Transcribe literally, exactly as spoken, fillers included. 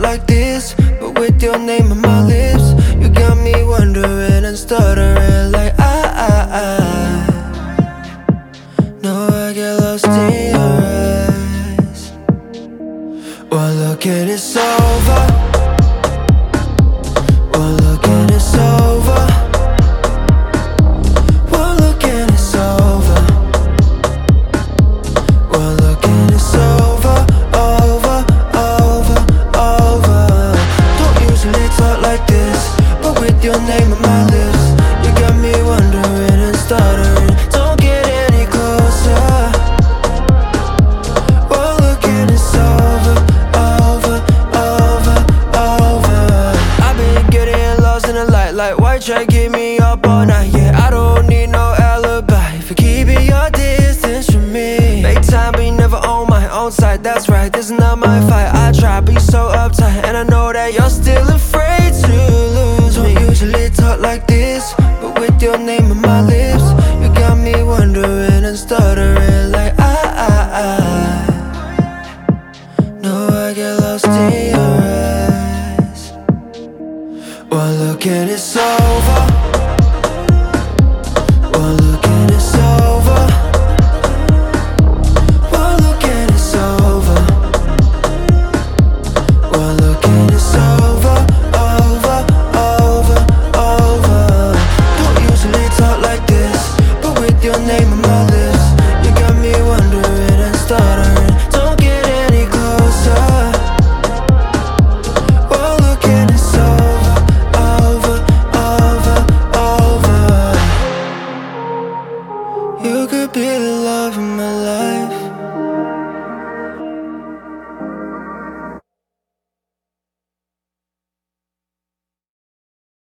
like this, but with your name on my lips, you got me wondering and stuttering like I, I, I. No, I get lost in your eyes. Well, look, and it's over. Well, look, and it's over. Well, look, and it's over. Well, look, and it's over, over, over, over. Don't usually talk like this, but with your name on my lips, you got me wondering and stuttering. Don't get any closer. Well, look, and it's over, over, over, over. I've been getting lost in the light, like why try keep me up all night? Yeah, I don't need no alibi for keeping your distance from me. Make time, but you never on my own side. That's right, this is not my fight. I try, but you're so uptight, and I know that you're still afraid to lose. Don't usually talk like this, but with your name on my lips, you got me wondering and stuttering like I, I, I. No, I get lost in your eyes. Well, look, and it's over. Well, look, and it's over. Well, look, and it's over. Well, look, and it's over, over, over, over. Don't usually talk like this, but with your name on my lips, you got me wondering and stuttering. Don't get any closer. Well, look, and it's over, over, over, over. You could be the love of my life.